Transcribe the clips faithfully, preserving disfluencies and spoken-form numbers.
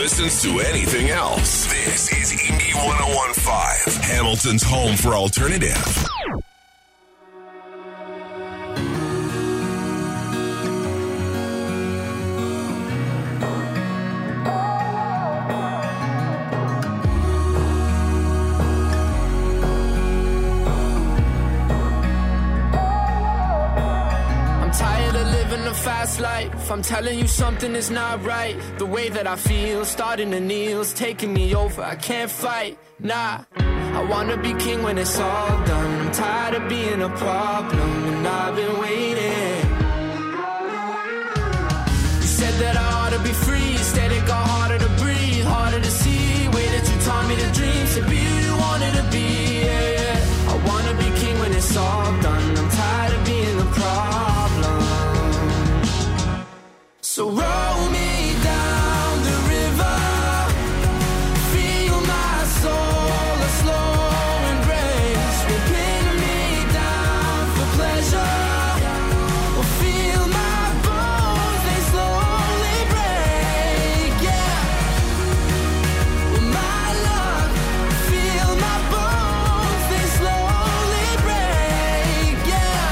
listens to anything else. This is Indie one oh one point five, Hamilton's home for alternative. Fast life, I'm telling you something is not right. The way that I feel, starting to kneel's taking me over, I can't fight, nah. I wanna be king when it's all done. I'm tired of being a problem, and I've been waiting. You said that I ought to be free, instead it got harder to breathe, harder to see. Way that you taught me to dream, to be who you wanted to be, yeah, yeah. I wanna be king when it's all done. I'm tired of being the problem. So roll me down the river, feel my soul a slow embrace, will pin me down for pleasure, will feel my bones, they slowly break, yeah. Well, my love, feel my bones, they slowly break, yeah.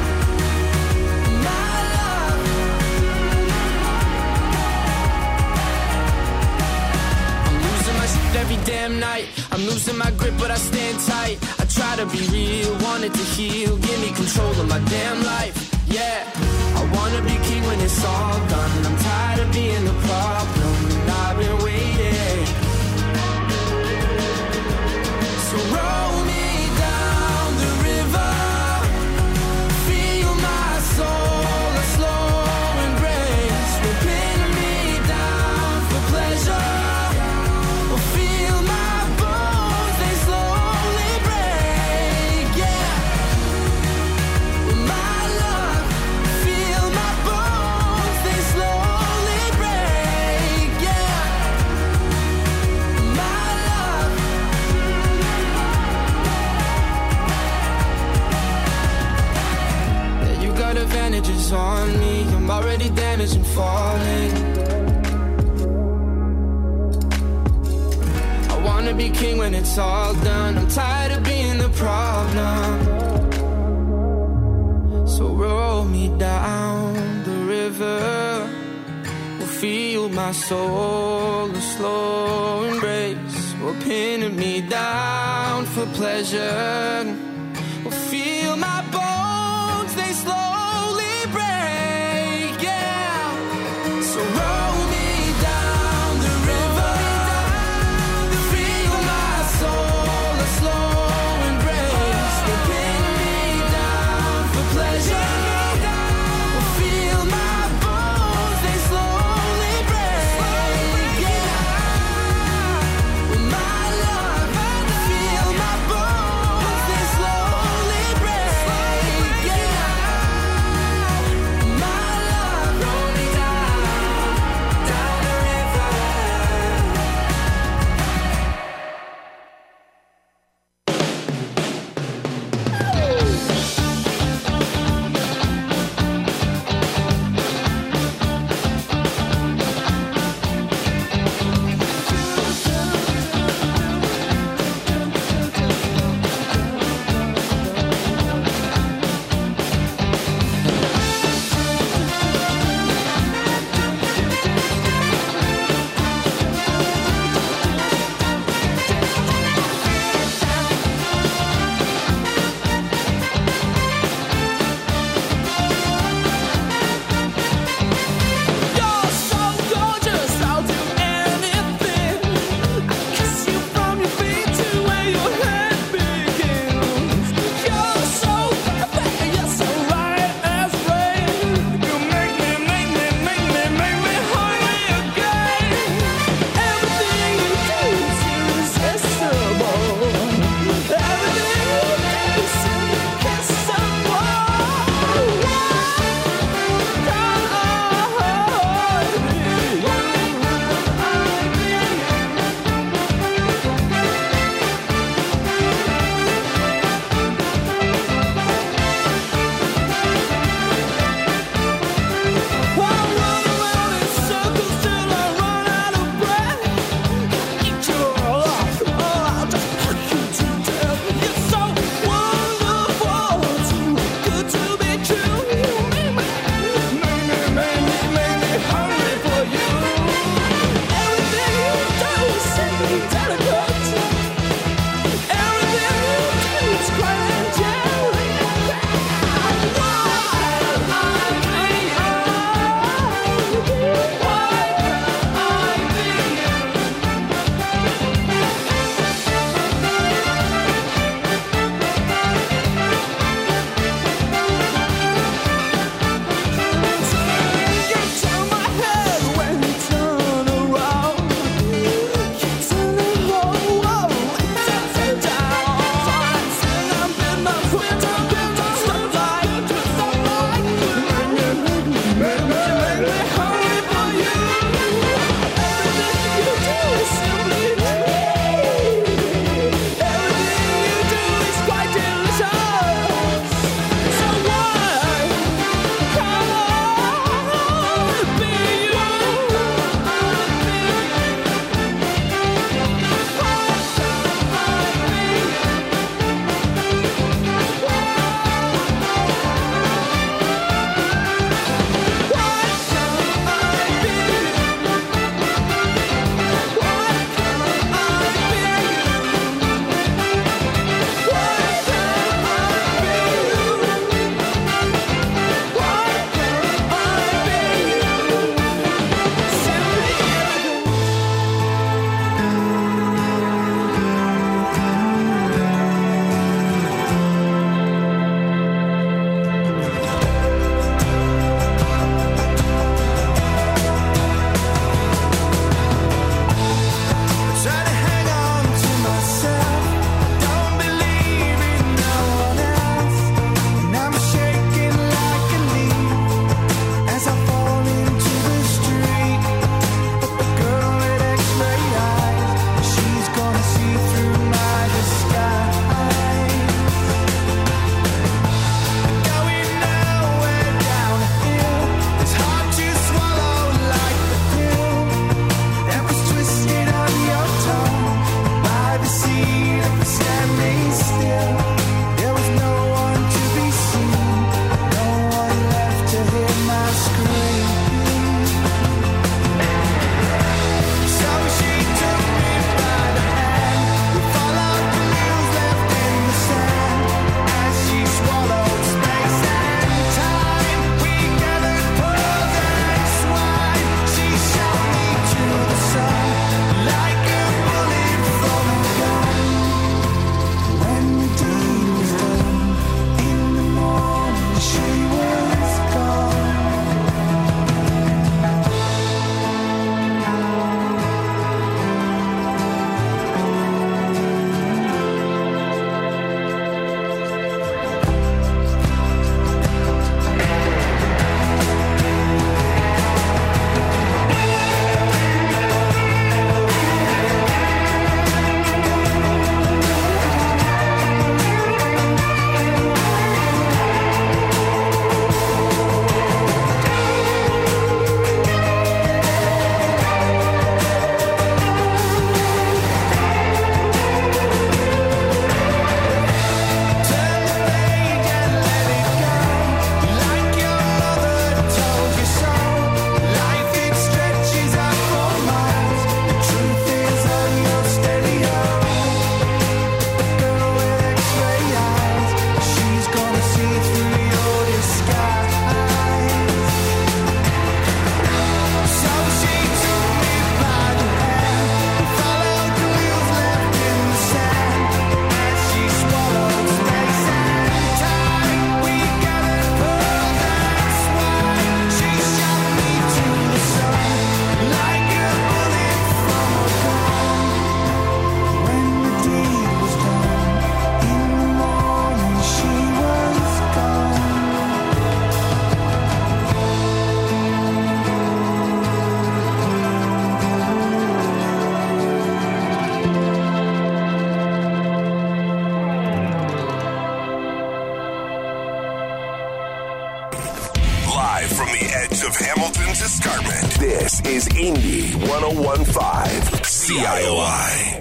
My love. Every damn night, I'm losing my grip, but I stand tight. I try to be real, wanted to heal, give me control of my damn life. Yeah, I wanna be king when it's all done. I'm tired of being the problem, and I've been waiting. So roll me down the river, feel my soul a slow embrace, will pin me down for pleasure. Advantages on me, I'm already damaged and falling. I wanna be king when it's all done. I'm tired of being the problem. So roll me down the river, will feel my soul a slow embrace, will pin me down for pleasure, will feel my bones, they slow. This Live from the edge of Hamilton's escarpment, this is Indy one oh one point five C I O I.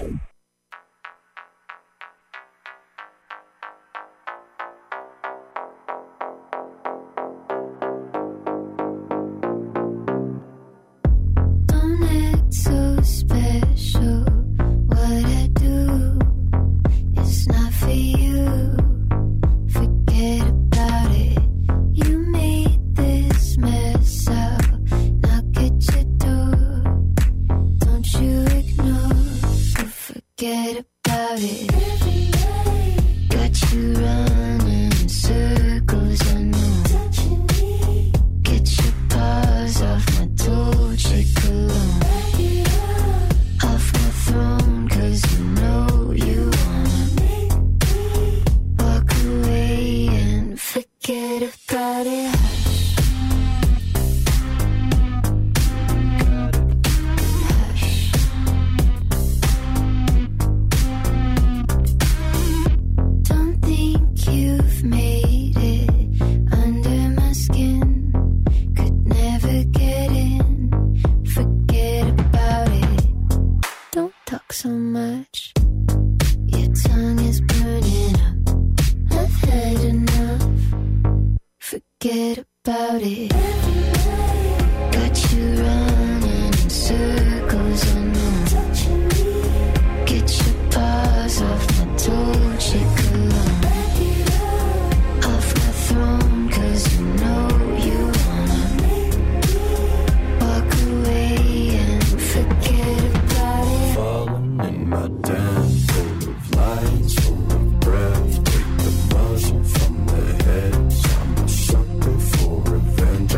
Revenge.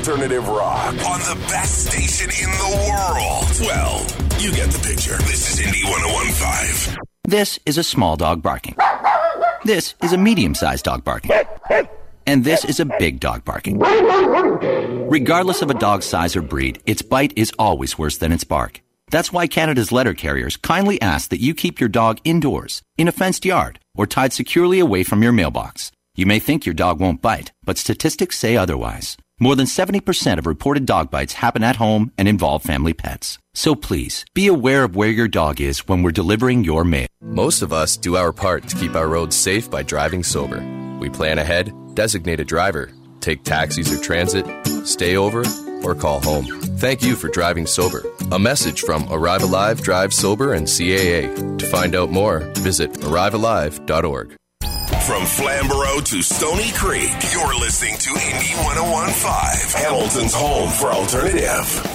alternative rock on the best station in the world. Well, you get the picture. This is Indie one oh one point five. This is a small dog barking. This is a medium-sized dog barking. And this is a big dog barking. Regardless of a dog's size or breed, its bite is always worse than its bark. That's why Canada's letter carriers kindly ask that you keep your dog indoors, in a fenced yard, or tied securely away from your mailbox. You may think your dog won't bite, but statistics say otherwise. More than seventy percent of reported dog bites happen at home and involve family pets. So please, be aware of where your dog is when we're delivering your mail. Most of us do our part to keep our roads safe by driving sober. We plan ahead, designate a driver, take taxis or transit, stay over, or call home. Thank you for driving sober. A message from Arrive Alive, Drive Sober, and C A A. To find out more, visit arrive alive dot org. From Flamborough to Stony Creek, you're listening to Indie one oh one point five, Hamilton's home for alternative.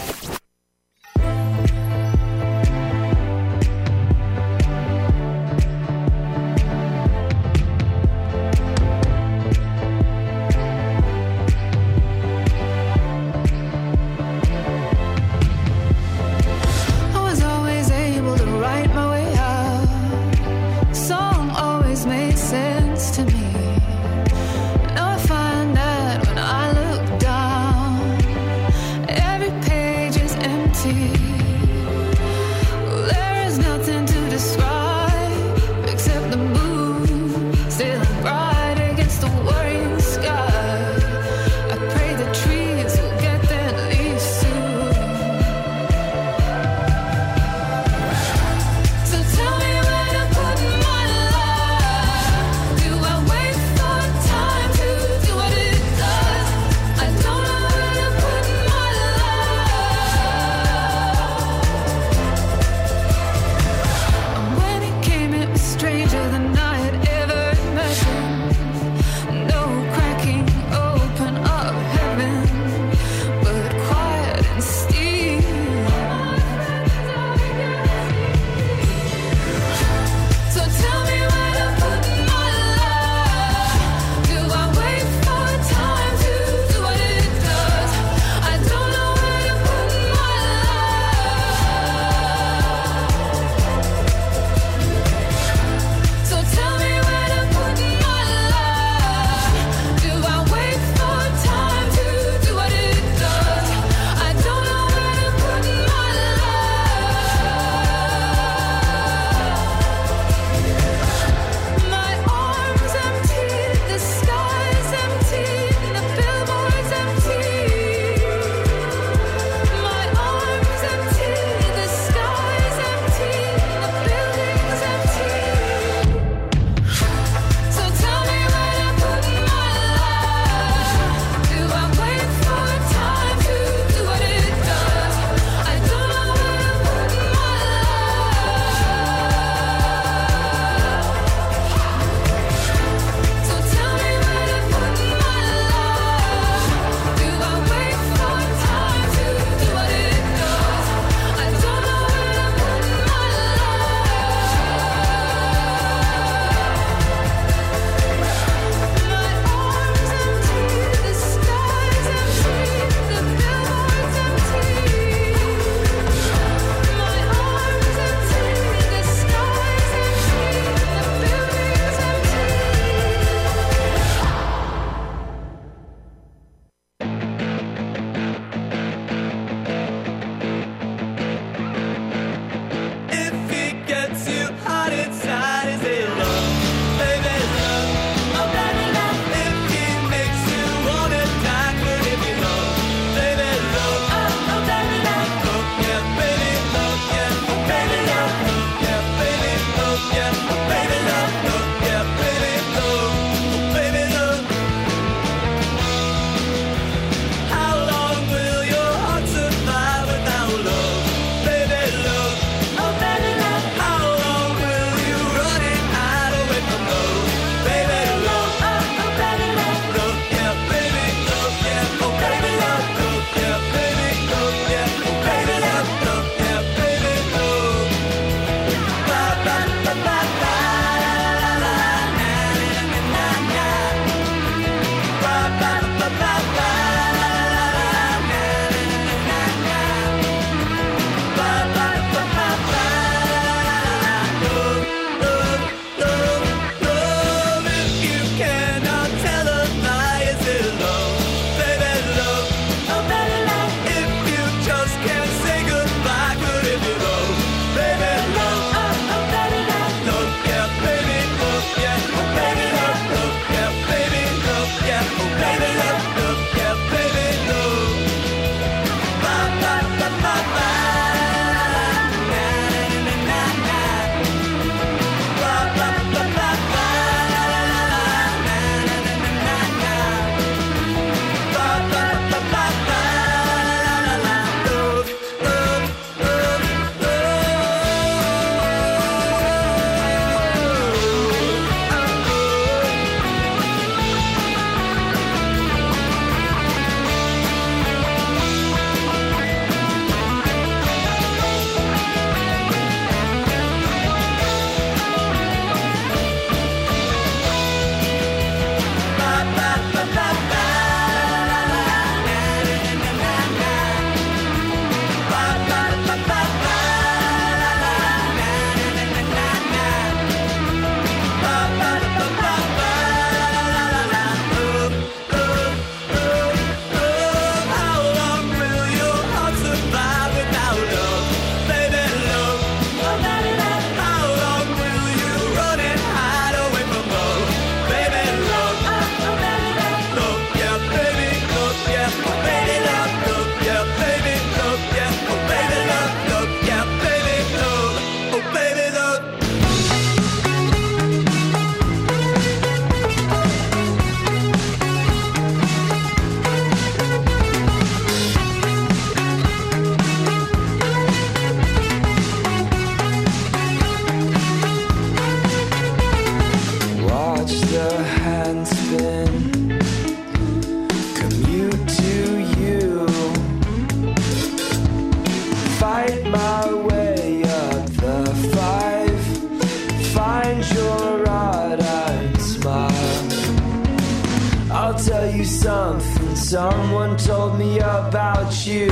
someone told me about you.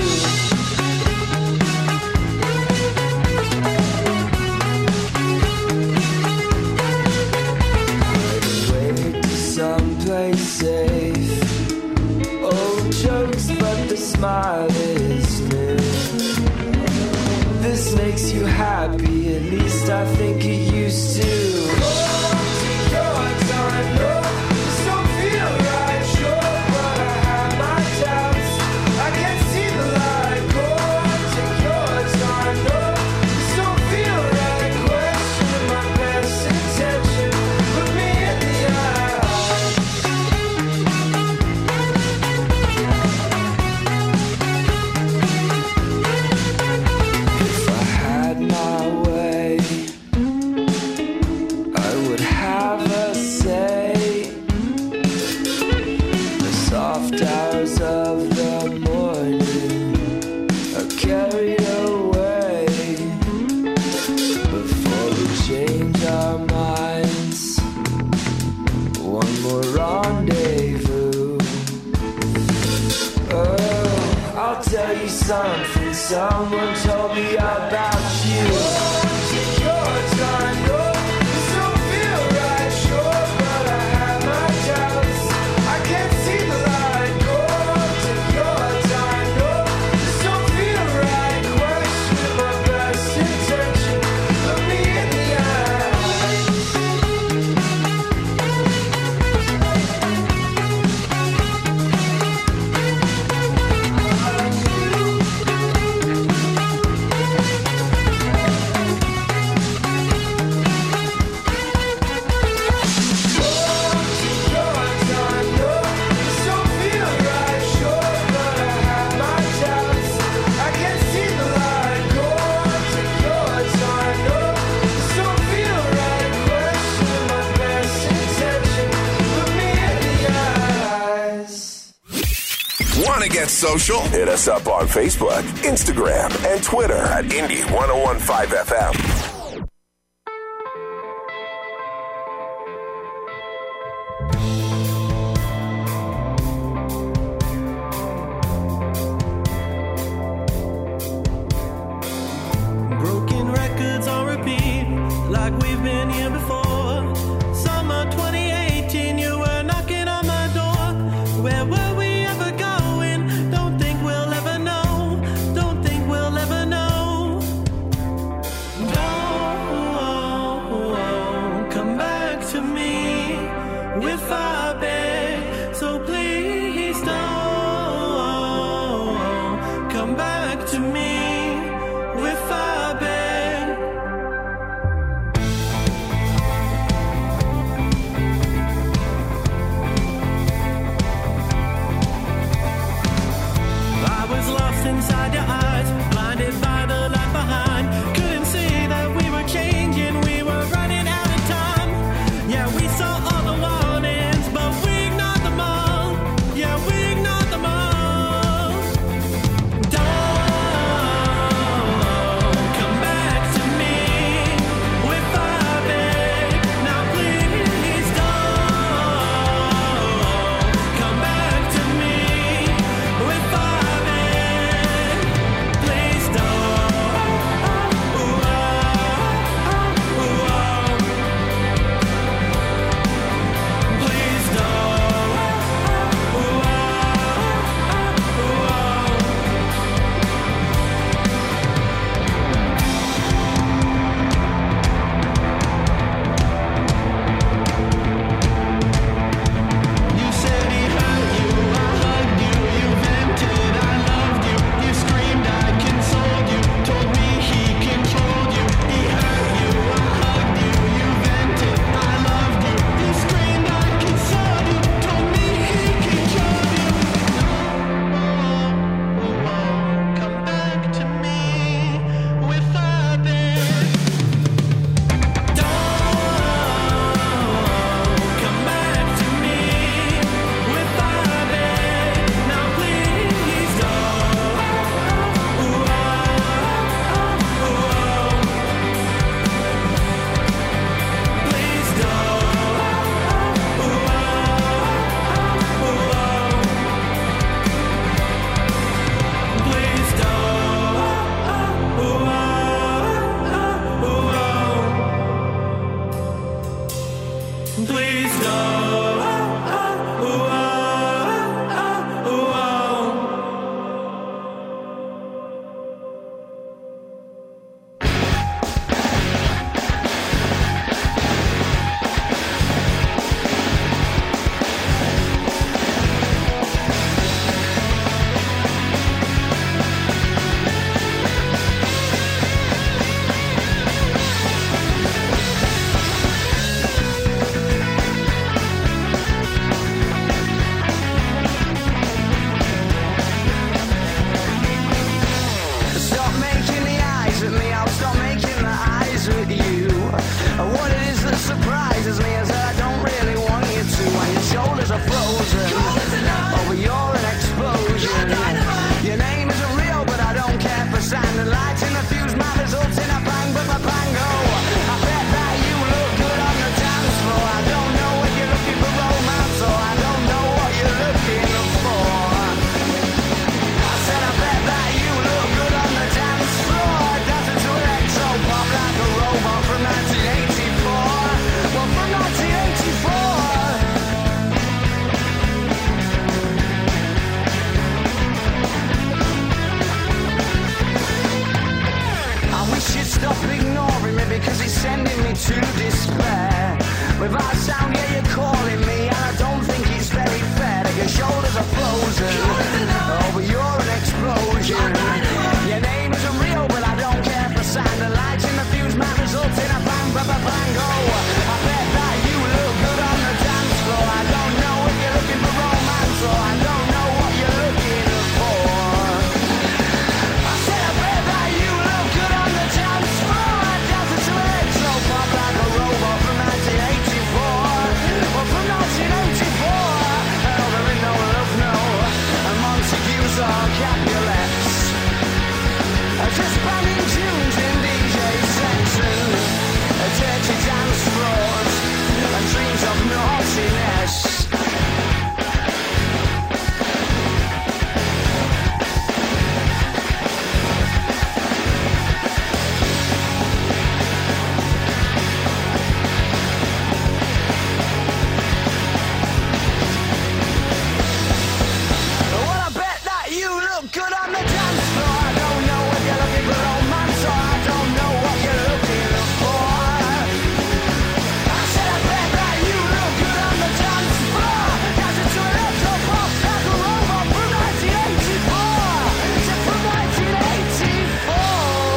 Wait to someplace safe. Old jokes, but the smile is new. This makes you happy, at least I think it used to. Something someone told me about you. Take your time, no, this don't feel right, sure, but I have my doubts. I can't see the light. Go, take your time, no, this don't feel right. Question my best intention. Look me in the Get social? Hit us up on Facebook, Instagram, and Twitter at Indy ten fifteen F M. Don't Without sound, yeah, you're calling me, and I don't think it's very fair that your shoulders are frozen. Oh, but you're an explosion. Your name isn't real, but I don't care for sign. The lights in the fuse might result in a bang, bang, bang, bang, go. I bet that you look good on the dance floor. I don't know if you're looking for romance, or I don't know what you're looking for. I said I bet that you look good on the dance floor. I dance to electro pop like a robot from nineteen eighty-four. Or from nineteen eighty-four. Oh, there ain't no love, no. And Montagues or Capulets. Just banging tunes in D J sections, dirty dance floors, and dreams of naughtiness. Well, I bet that you look good on the dance floor. I don't know if you're looking for romance, or I don't know what you're looking for. I said I bet that you look good on the dance floor. Dancing to electro pop like a robot from nineteen eighty-four. It's from nineteen eighty-four.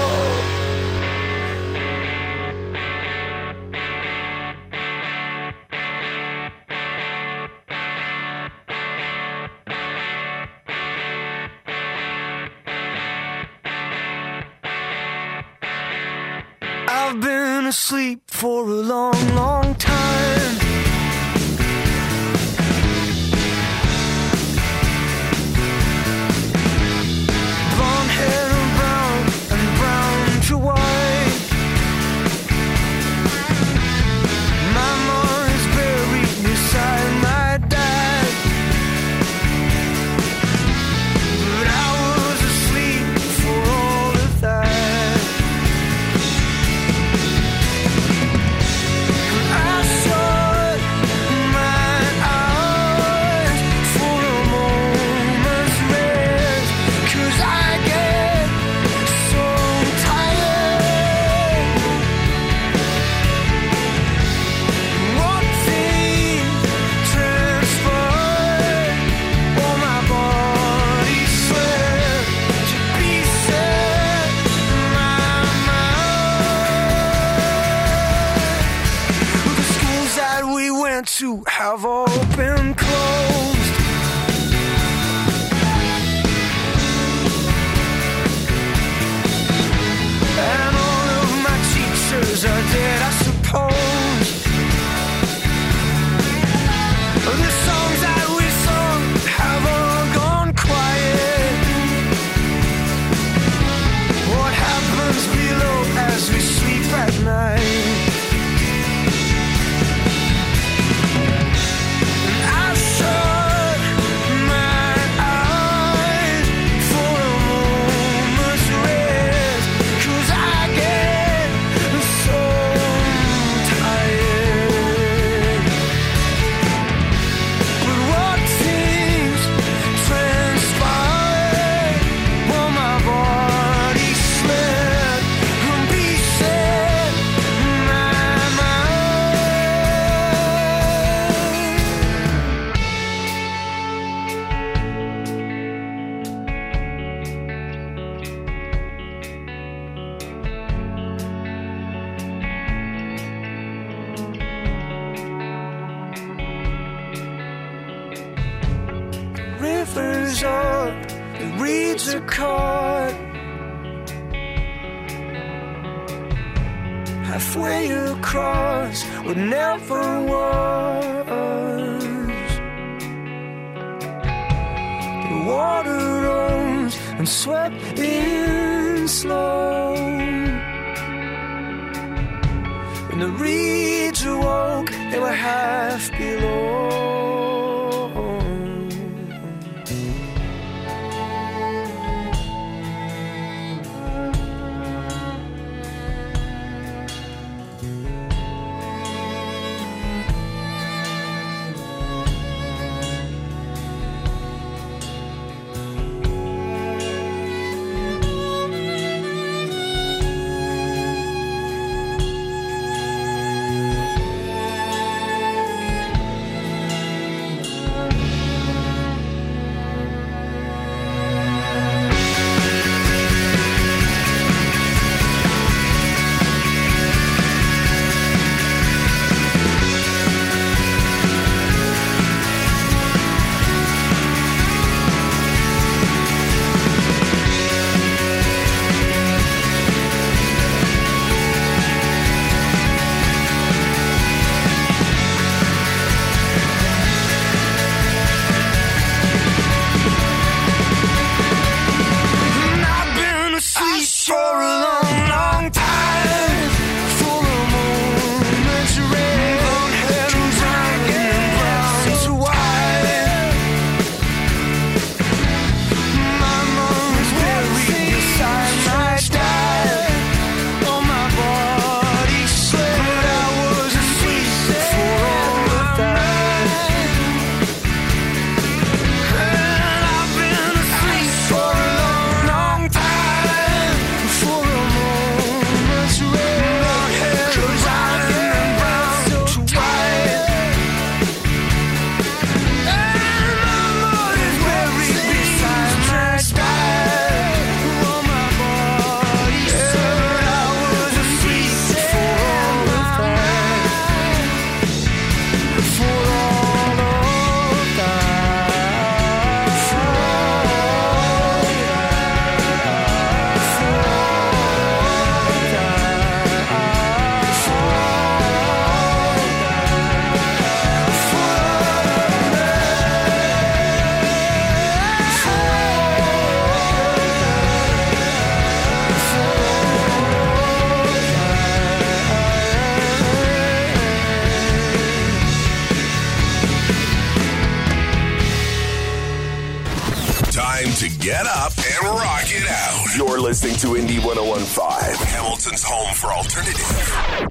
I've been asleep for a long, long time. Blonde hair and brown, and brown to white. My mom is buried beside my dad. But I was asleep for all of that. I shut my eyes for a moment's rest, 'cause I get so tired. What things transpired on my body sweat to be set my mind. The schools that we went to have all been closed. And all of my teachers are dead, I suppose. The songs that we sung have all gone quiet. What happens below as we sleep at night? I shut my eyes for a moment's rest, 'cause I get so tired. But what things transpired while my body slept and beset my mind. Rivers up, the reeds are caught. Halfway across what never was. The water rose and swept in slow. When the reeds awoke, they were half below. You're listening to Indie one oh one point five, Hamilton's home for alternative.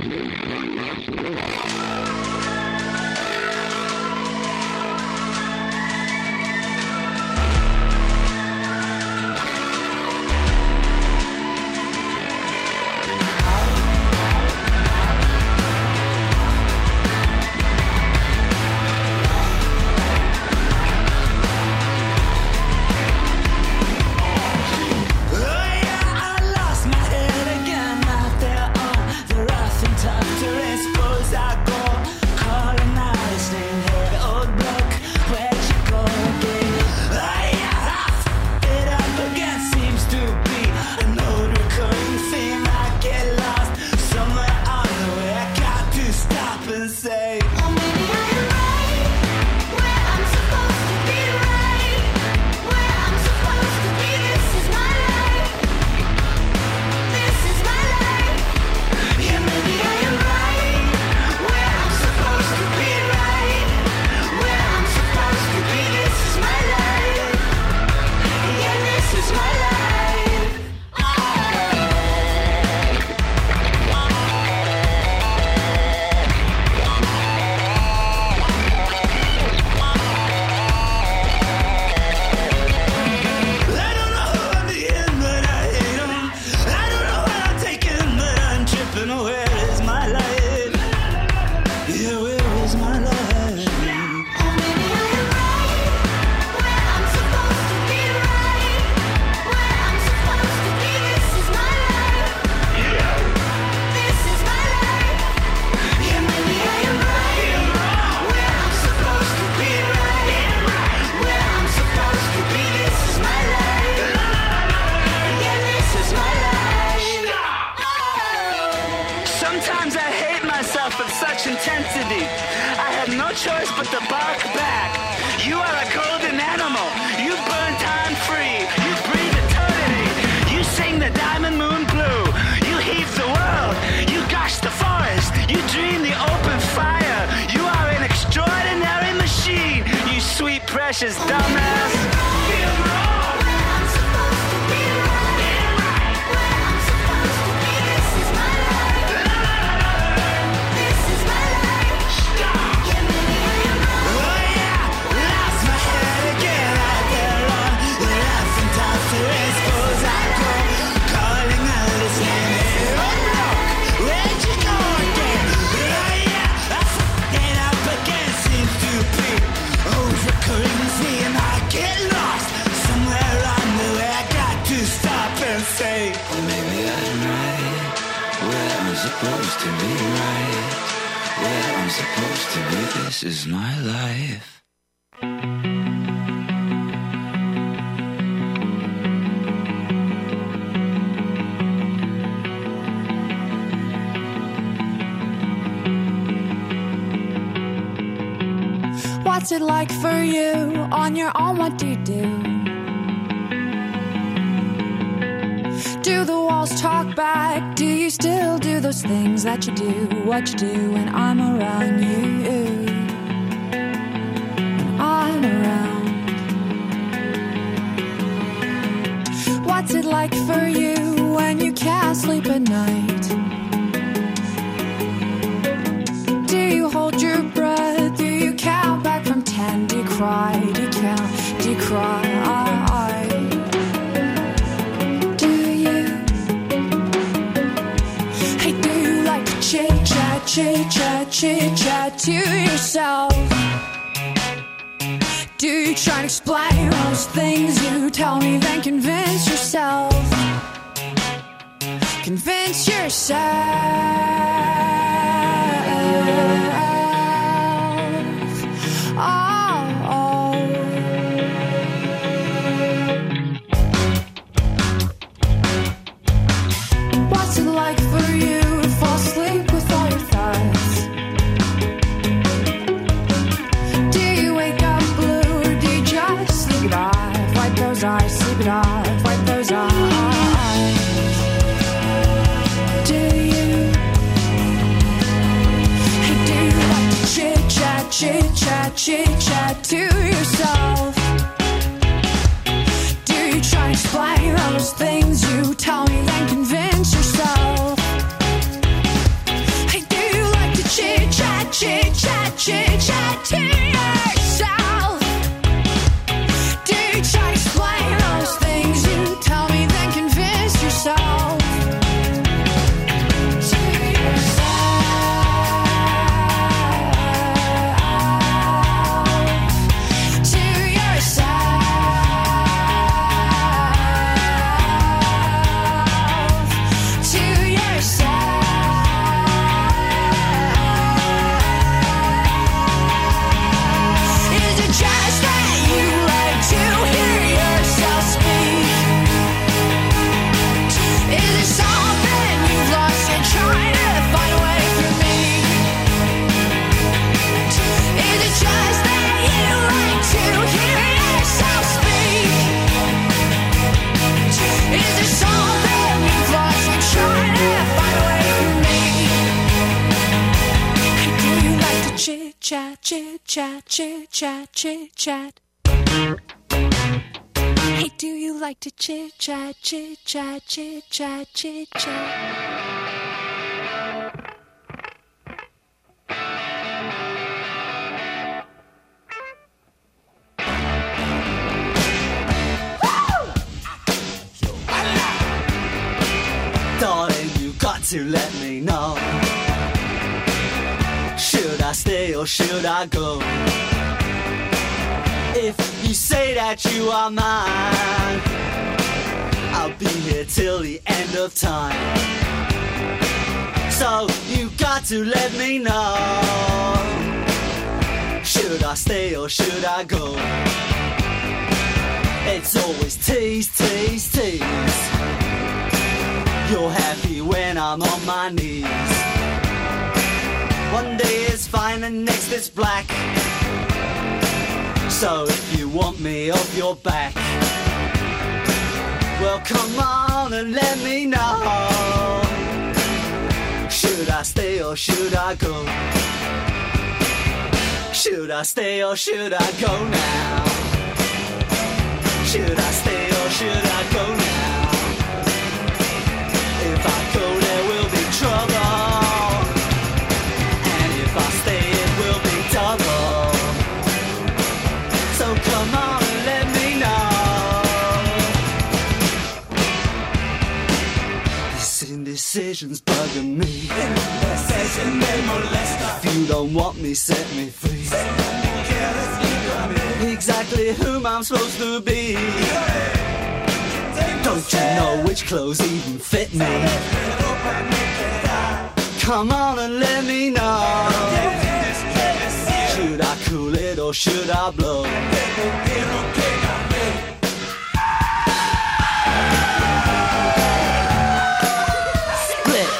Precious dumbass. Supposed to be right where I'm supposed to be. This is my life. What's it like for you on your own? What do you do? Do the walls talk back? Do you still do those things that you do? What you do when I'm around you? When I'm around. What's it like for you when you can't sleep at night? Do you hold your breath? Do you count back from ten? Do you cry? Do you count? Do you cry? Chit chat, chit chat to yourself. Do you try to explain those things you tell me, then convince yourself? Convince yourself. Oh, oh. What's it like for you to fall asleep with all your thoughts? Do you wake up blue or do you just sleep it off? Wipe those eyes, sleep it off, wipe those eyes. Do you? Hey, do you like to chit chat, chit chat, chit chat to yourself? Do you try to explain those things you tell me, then convince yourself. Hey, do you like to chit chat, chit chat, chit chat to yourself? Do you try to explain those things you tell me, then convince yourself? To yourself. To yourself. To yourself. Is it just that you like to hear yourself speak? Is it something you've lost and trying to find away from me? Is it just that you like to hear yourself speak? Is it something you've lost and trying to find away from me? Hey, do you like to chit chat, chit chat, chit chat, chit chat? Hey, do you like to chit chat, chit chat, chit chat, chit chat? Darling, you got to let me know. Should I stay or should I go? If you say that you are mine, I'll be here till the end of time. So you got to let me know. Should I stay or should I go? It's always tease, tease, tease. You're happy when I'm on my knees. One day is fine and next is black. So if you want me off your back, well come on and let me know. Should I stay or should I go? Should I stay or should I go now? Should I stay or should I go now? If I go there will be trouble, and if I stay it will be double. So come on and let me know. This indecision's bugging me. If you don't want me, set me free. Exactly whom I'm supposed to be. Don't you know which clothes even fit me? Come on and let me know. Should I cool it or should I blow? Split.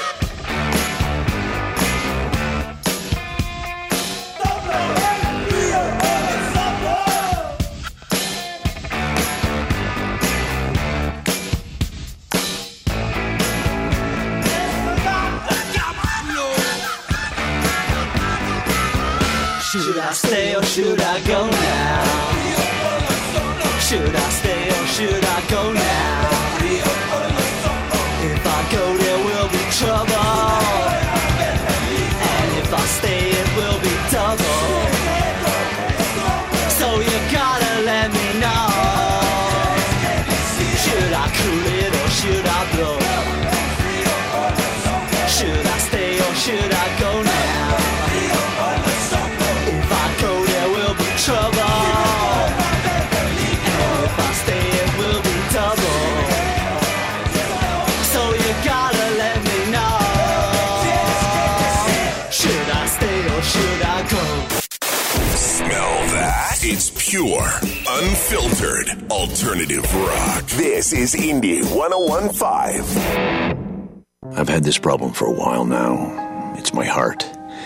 Should I stay or should I go now? Should I stay or should I go now? If I go there will be trouble, and if I stay it will be double. So you gotta let me know. Should I cool it or should I blow? Should I stay or should I go now? If I go there will be trouble, and if I stay it will be double. So you gotta let me know. Should I stay or should I go? Smell that? It's pure, unfiltered, alternative rock. This is Indie one oh one point five. I've had this problem for a while now. It's my heart.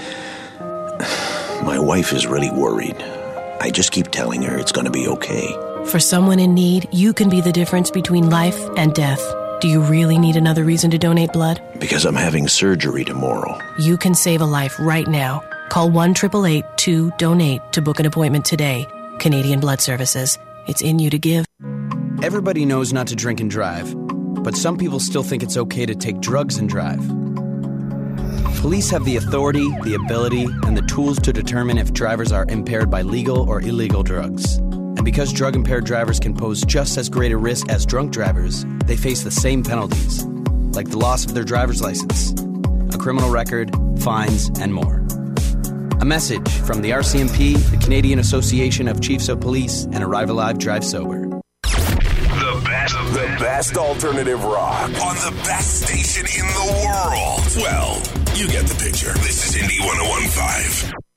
My wife is really worried. I just keep telling her it's going to be okay. For someone in need, you can be the difference between life and death. Do you really need another reason to donate blood? Because I'm having surgery tomorrow. You can save a life right now. Call one eight eight eight two donate to book an appointment today. Canadian Blood Services. It's in you to give. Everybody knows not to drink and drive, but some people still think it's okay to take drugs and drive. Police have the authority, the ability, and the tools to determine if drivers are impaired by legal or illegal drugs. And because drug-impaired drivers can pose just as great a risk as drunk drivers, they face the same penalties, like the loss of their driver's license, a criminal record, fines, and more. A message from the R C M P, the Canadian Association of Chiefs of Police, and Arrive Alive, Drive Sober. The best, the best alternative rock on the best station in the world. Well, you get the picture. This is Indie one oh one point five.